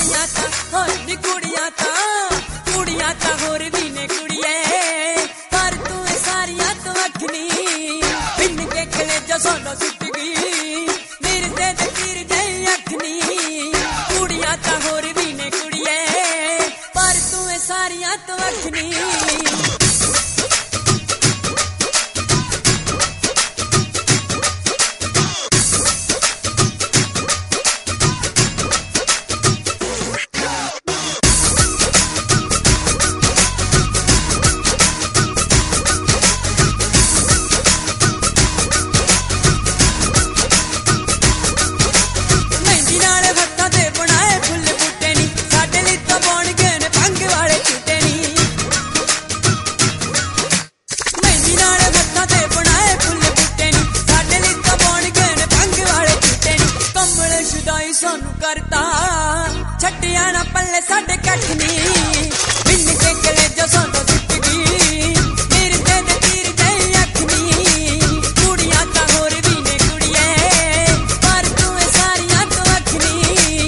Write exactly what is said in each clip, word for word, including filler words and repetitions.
ਕੁੜੀਆਂ ਤਾਂ ਹੋਰ ਨੀ ਕੁੜੀਆਂ ਤਾਂ ਕੁੜੀਆਂ ਤਾਂ ਹੋਰ ਵੀ ਨੇ ਕੁੜੀਏ ਪਰ ਤੂੰ ਇਹ ਸਾਰੀਆਂ ਤੋਂ ਅੱਖਨੀ ਬਿਨ ਕੇ ਕਲੇਜਾ ਸਾਡਾ ਸੁੱਟ ਗਈ ਮੇਰੇ ਤੇ ਤੇ ਤੀਰ ਜਈ ਅੱਖਨੀ ਕੁੜੀਆਂ ਤਾਂ ਹੋਰ ਵੀ ਨੇ ਕੁੜੀਏ ਪਰ ਤੂੰ ਇਹ ਸਾਰੀਆਂ ਤੋਂ ਅੱਖਨੀ ਸਾਨੂੰ ਕਰਤਾ ਛੱਡਿਆ ਨਾ ਪੱਲੇ ਸਾਡੇ ਕੱਖ ਨੀ ਬਿਨ ਕੇ ਕਲੇਜਾ ਸਾਡਾ ਸੁੱਟ ਗਈ ਮੇਰੇ ਤੇ ਤੇ ਤੀਰ ਜਈ ਅੱਖ ਨੀ ਕੁੜੀਆਂ ਤਾਂ ਹੋਰ ਵੀ ਨੇ ਕੁੜੀਏ ਪਰ ਤੂੰ ਇਹ ਸਾਰੀਆਂ ਤੋਂ ਅੱਖ ਨੀ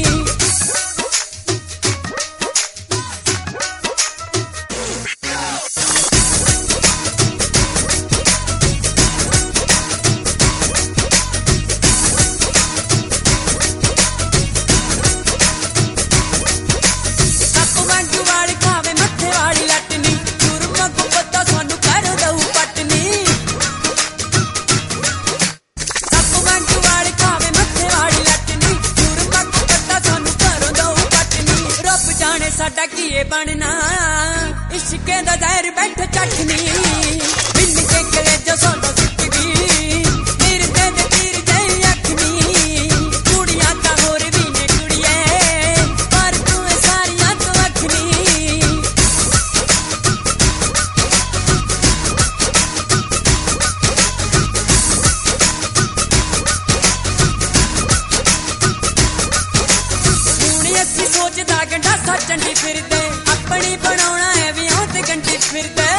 ਸਾਡਾ ਕੀਏ ਬਣਨਾ ਇਸ਼ਕੇ ਦਾ ਜ਼ਹਿਰ ਬੈਠ ਚੱਖਨੀ ਬਿਨ ਕੇ ਕਲੇਜਾ ਸਾਡਾ ਸੁੱਟ ਗਈ ਮੇਰੇ ਤੇ ਤੇ ਤੀਰ ਜਈ ਅੱਖਨੀ ਕੁੜੀਆਂ ਤਾਂ ਹੋਰ ਵੀ ਨੇ ਕੁੜੀਏ ਪਰ ਤੂੰ ਇਹ ਸਾਰੀਆਂ ਤੋਂ ਅੱਖਨੀ ਹੁਣ ਅਸੀਂ ਸੋਚਦਾ ਗੰਢਾ ਸੱਚਣ ਦੀ ਫਿਰਦੇ ਆਪਣੀ ਬਣਾਉਣਾ ਹੈ ਵਿਆਹ ਤੇ ਗੰਢੀ ਫਿਰਦੇ